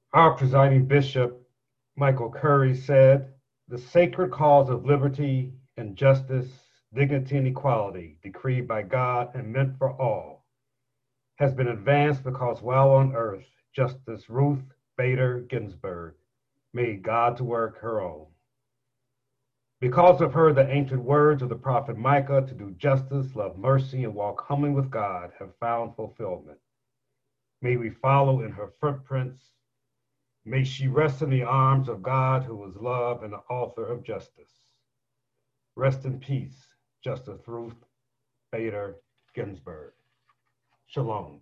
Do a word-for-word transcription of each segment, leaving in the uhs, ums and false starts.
Our presiding bishop, Michael Curry, said, "The sacred cause of liberty and justice, dignity and equality, decreed by God and meant for all, has been advanced because while on earth, Justice Ruth Bader Ginsburg made God's work her own. Because of her, the ancient words of the prophet Micah to do justice, love mercy, and walk humbly with God have found fulfillment. May we follow in her footprints. May she rest in the arms of God, who is love and the author of justice. Rest in peace, Justice Ruth Bader Ginsburg." Shalom.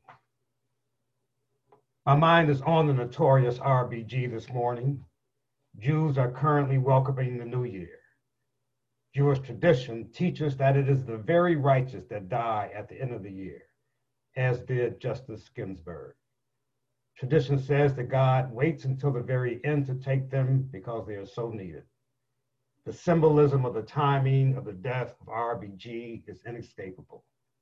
My mind is on the notorious R B G this morning. Jews are currently welcoming the new year. Jewish tradition teaches that it is the very righteous that die at the end of the year, as did Justice Ginsburg. Tradition says that God waits until the very end to take them because they are so needed. The symbolism of the timing of the death of R B G is inescapable.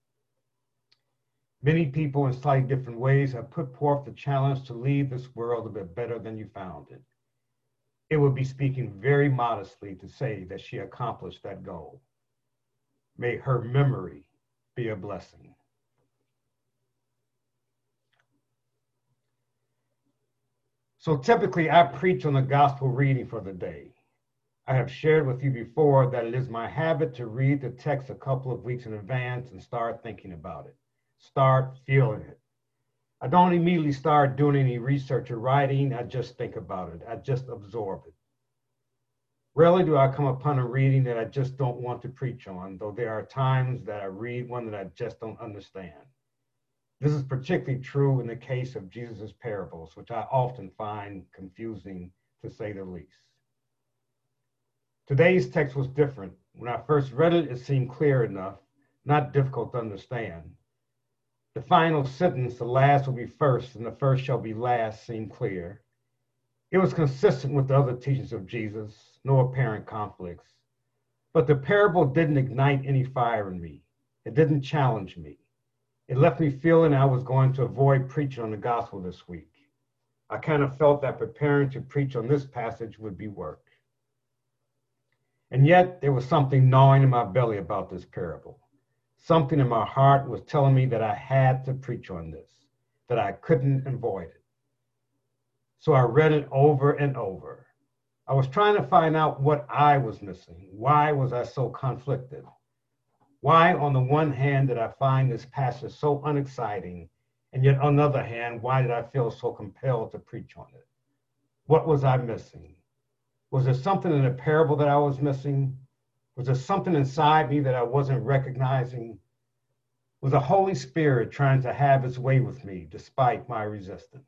Many people in slightly different ways have put forth the challenge to leave this world a bit better than you found it. It would be speaking very modestly to say that she accomplished that goal. May her memory be a blessing. So typically I preach on the gospel reading for the day. I have shared with you before that it is my habit to read the text a couple of weeks in advance and start thinking about it, start feeling it. I don't immediately start doing any research or writing, I just think about it, I just absorb it. Rarely do I come upon a reading that I just don't want to preach on, though there are times that I read one that I just don't understand. This is particularly true in the case of Jesus' parables, which I often find confusing, to say the least. Today's text was different. When I first read it, it seemed clear enough, not difficult to understand. The final sentence, "the last will be first and the first shall be last," seemed clear. It was consistent with the other teachings of Jesus, no apparent conflicts. But the parable didn't ignite any fire in me. It didn't challenge me. It left me feeling I was going to avoid preaching on the gospel this week. I kind of felt that preparing to preach on this passage would be work. And yet there was something gnawing in my belly about this parable. Something in my heart was telling me that I had to preach on this, that I couldn't avoid it. So I read it over and over. I was trying to find out what I was missing. Why was I so conflicted? Why, on the one hand, did I find this passage so unexciting? And yet, on the other hand, why did I feel so compelled to preach on it? What was I missing? Was there something in the parable that I was missing? Was there something inside me that I wasn't recognizing? Was the Holy Spirit trying to have its way with me despite my resistance?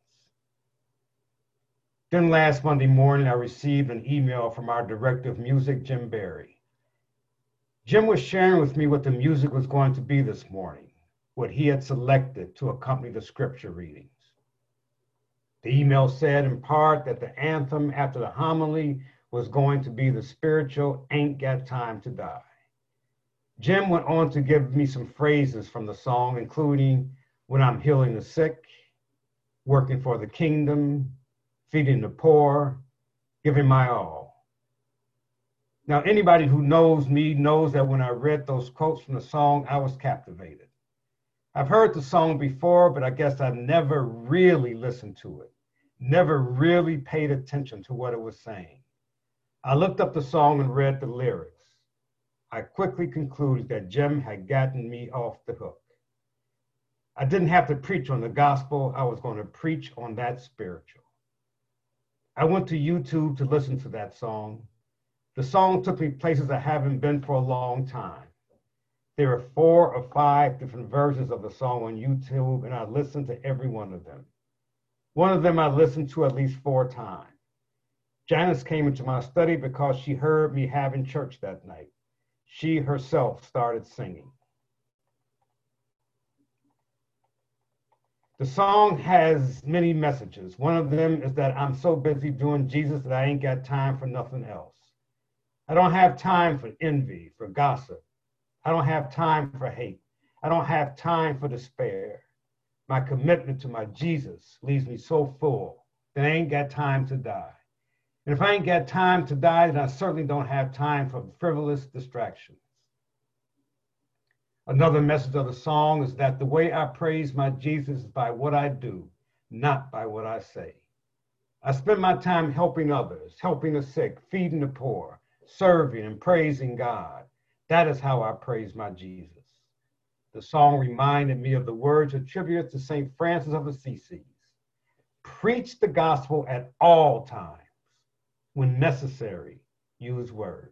Then last Monday morning, I received an email from our director of music, Jim Barry. Jim was sharing with me what the music was going to be this morning, what he had selected to accompany the scripture readings. The email said in part that the anthem after the homily was going to be the spiritual "Ain't Got Time to Die." Jim went on to give me some phrases from the song, including "when I'm healing the sick," "working for the kingdom," "feeding the poor," "giving my all." Now, anybody who knows me knows that when I read those quotes from the song, I was captivated. I've heard the song before, but I guess I never really listened to it, never really paid attention to what it was saying. I looked up the song and read the lyrics. I quickly concluded that Jim had gotten me off the hook. I didn't have to preach on the gospel. I was going to preach on that spiritual. I went to YouTube to listen to that song. The song took me places I haven't been for a long time. There are four or five different versions of the song on YouTube, and I listened to every one of them. One of them I listened to at least four times. Janice came into my study because she heard me having church that night. She herself started singing. The song has many messages. One of them is that I'm so busy doing Jesus that I ain't got time for nothing else. I don't have time for envy, for gossip. I don't have time for hate. I don't have time for despair. My commitment to my Jesus leaves me so full then I ain't got time to die. And if I ain't got time to die, then I certainly don't have time for frivolous distractions. Another message of the song is that the way I praise my Jesus is by what I do, not by what I say. I spend my time helping others, helping the sick, feeding the poor, serving and praising God. That is how I praise my Jesus. The song reminded me of the words attributed to Saint Francis of Assisi. Preach the gospel at all times. When necessary, use words.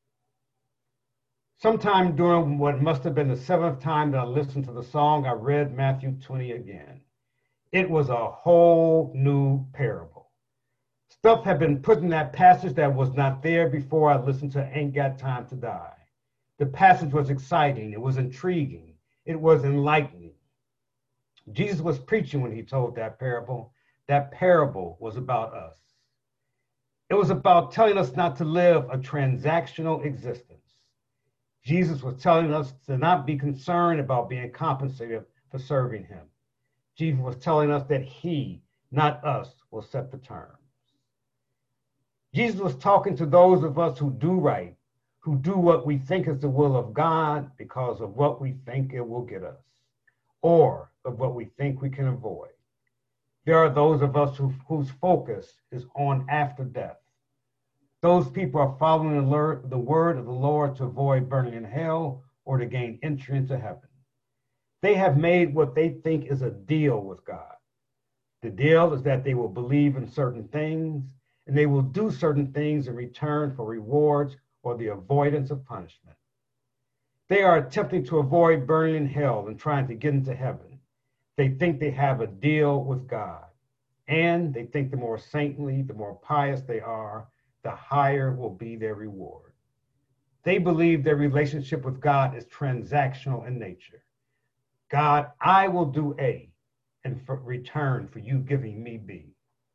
Sometime during what must have been the seventh time that I listened to the song, I read Matthew twenty again. It was a whole new parable. Stuff had been put in that passage that was not there before I listened to Ain't Got Time to Die. The passage was exciting. It was intriguing. It was enlightening. Jesus was preaching when he told that parable. That parable was about us. It was about telling us not to live a transactional existence. Jesus was telling us to not be concerned about being compensated for serving him. Jesus was telling us that he, not us, will set the terms. Jesus was talking to those of us who do right, who do what we think is the will of God because of what we think it will get us, or of what we think we can avoid. There are those of us who, whose focus is on after death. Those people are following the, the word of the Lord to avoid burning in hell or to gain entry into heaven. They have made what they think is a deal with God. The deal is that they will believe in certain things and they will do certain things in return for rewards or the avoidance of punishment. They are attempting to avoid burning in hell and trying to get into heaven. They think they have a deal with God, and they think the more saintly, the more pious they are, the higher will be their reward. They believe their relationship with God is transactional in nature. God, I will do A, and for return for you giving me B.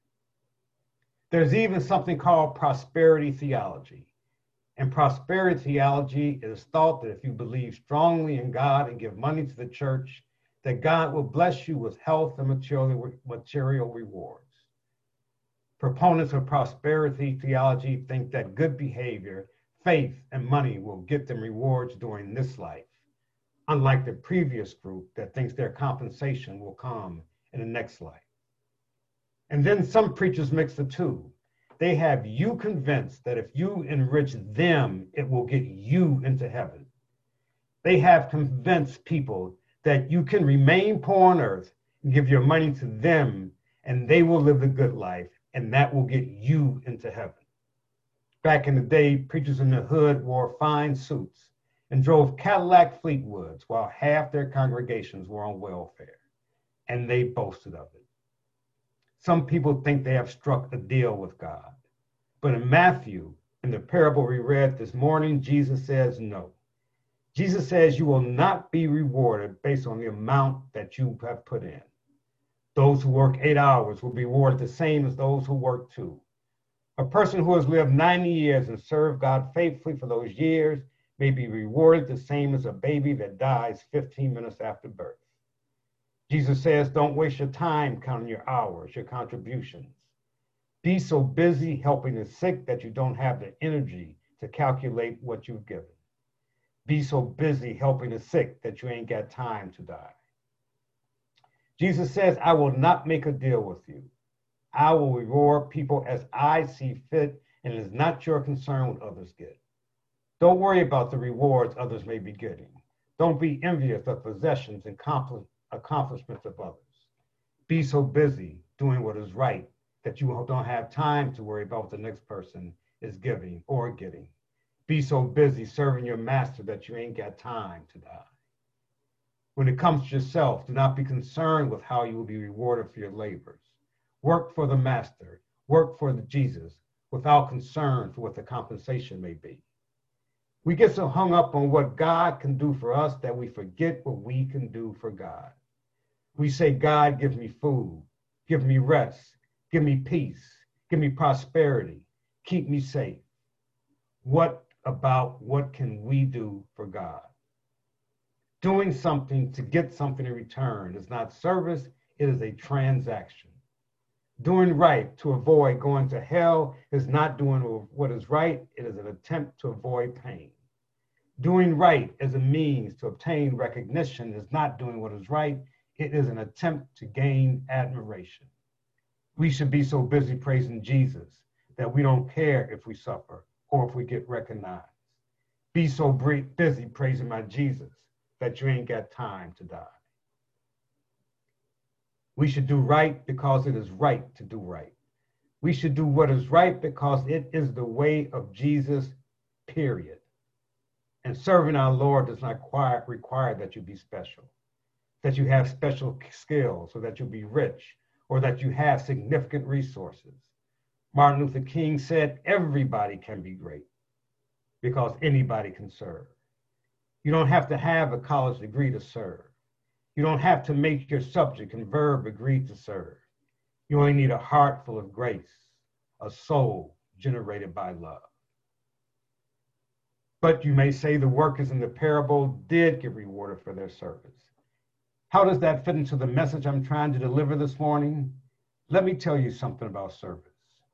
There's even something called prosperity theology. And prosperity theology is thought that if you believe strongly in God and give money to the church, that God will bless you with health and material, material rewards. Proponents of prosperity theology think that good behavior, faith, and money will get them rewards during this life, unlike the previous group that thinks their compensation will come in the next life. And then some preachers mix the two. They have you convinced that if you enrich them, it will get you into heaven. They have convinced people that you can remain poor on earth and give your money to them, and they will live the good life, and that will get you into heaven. Back in the day, preachers in the hood wore fine suits and drove Cadillac Fleetwoods while half their congregations were on welfare, and they boasted of it. Some people think they have struck a deal with God. But in Matthew, in the parable we read this morning, Jesus says no. Jesus says you will not be rewarded based on the amount that you have put in. Those who work eight hours will be rewarded the same as those who work two. A person who has lived ninety years and served God faithfully for those years may be rewarded the same as a baby that dies fifteen minutes after birth. Jesus says, don't waste your time counting your hours, your contributions. Be so busy helping the sick that you don't have the energy to calculate what you've given. Be so busy helping the sick that you ain't got time to die. Jesus says, I will not make a deal with you. I will reward people as I see fit, and it is not your concern what others get. Don't worry about the rewards others may be getting. Don't be envious of possessions and accomplishments of others. Be so busy doing what is right that you don't have time to worry about what the next person is giving or getting. Be so busy serving your master that you ain't got time to die. When it comes to yourself, do not be concerned with how you will be rewarded for your labors. Work for the master, work for the Jesus, without concern for what the compensation may be. We get so hung up on what God can do for us that we forget what we can do for God. We say, God, give me food, give me rest, give me peace, give me prosperity, keep me safe. What about what can we do for God? Doing something to get something in return is not service, it is a transaction. Doing right to avoid going to hell is not doing what is right. It is an attempt to avoid pain. Doing right as a means to obtain recognition is not doing what is right. It is an attempt to gain admiration. We should be so busy praising Jesus that we don't care if we suffer or if we get recognized. Be so busy praising my Jesus that you ain't got time to die. We should do right because it is right to do right. We should do what is right because it is the way of Jesus, period. And serving our Lord does not require, require that you be special, that you have special skills, or that you be rich, or that you have significant resources. Martin Luther King said, everybody can be great because anybody can serve. You don't have to have a college degree to serve. You don't have to make your subject and verb agree to serve. You only need a heart full of grace, a soul generated by love. But you may say the workers in the parable did get rewarded for their service. How does that fit into the message I'm trying to deliver this morning? Let me tell you something about service.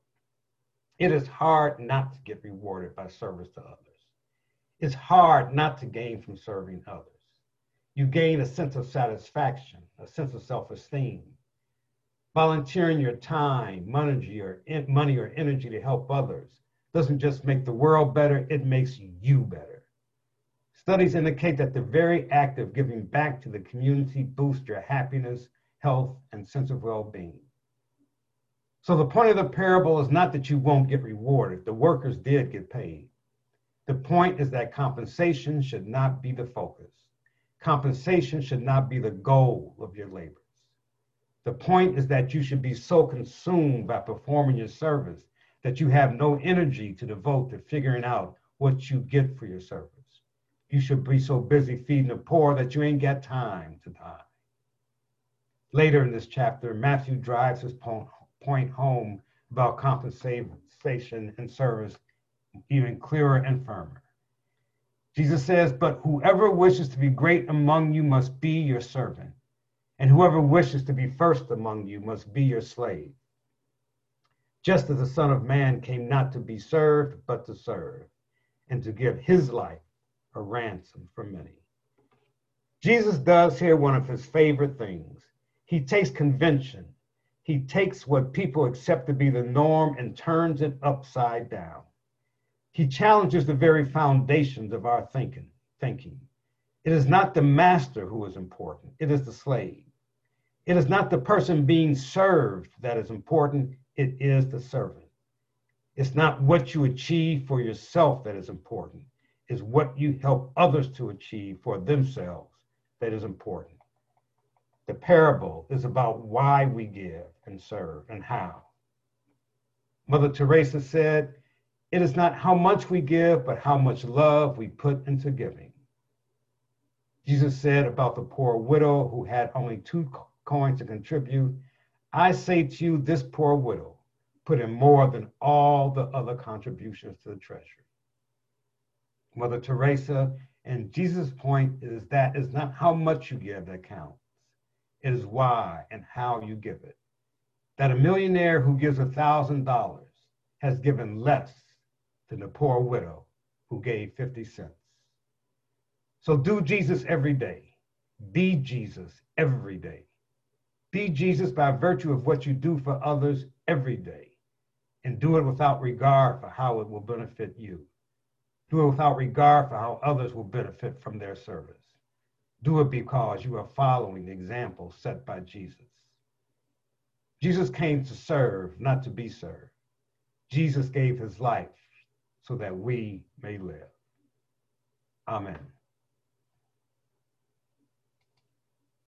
It is hard not to get rewarded by service to others. It's hard not to gain from serving others. You gain a sense of satisfaction, a sense of self-esteem. Volunteering your time, money, or money or energy to help others doesn't just make the world better, it makes you better. Studies indicate that the very act of giving back to the community boosts your happiness, health, and sense of well-being. So the point of the parable is not that you won't get rewarded. The workers did get paid. The point is that compensation should not be the focus. Compensation should not be the goal of your labors. The point is that you should be so consumed by performing your service that you have no energy to devote to figuring out what you get for your service. You should be so busy feeding the poor that you ain't got time to die. Later in this chapter, Matthew drives his point home about compensation and service even clearer and firmer. Jesus says, but whoever wishes to be great among you must be your servant, and whoever wishes to be first among you must be your slave. Just as the Son of Man came not to be served, but to serve, and to give his life a ransom for many. Jesus does here one of his favorite things. He takes convention. He takes what people accept to be the norm and turns it upside down. He challenges the very foundations of our thinking. thinking. It is not the master who is important. It is the slave. It is not the person being served that is important. It is the servant. It's not what you achieve for yourself that is important. It's what you help others to achieve for themselves that is important. The parable is about why we give and serve and how. Mother Teresa said, it is not how much we give, but how much love we put into giving. Jesus said about the poor widow who had only two coins to contribute, I say to you, this poor widow put in more than all the other contributions to the treasury. Mother Teresa and Jesus' point is that it's not how much you give that counts. It is why and how you give it. That a millionaire who gives one thousand dollars has given less than the poor widow who gave fifty cents. So do Jesus every day. Be Jesus every day. Be Jesus by virtue of what you do for others every day. And do it without regard for how it will benefit you. Do it without regard for how others will benefit from their service. Do it because you are following the example set by Jesus. Jesus came to serve, not to be served. Jesus gave his life so that we may live. Amen.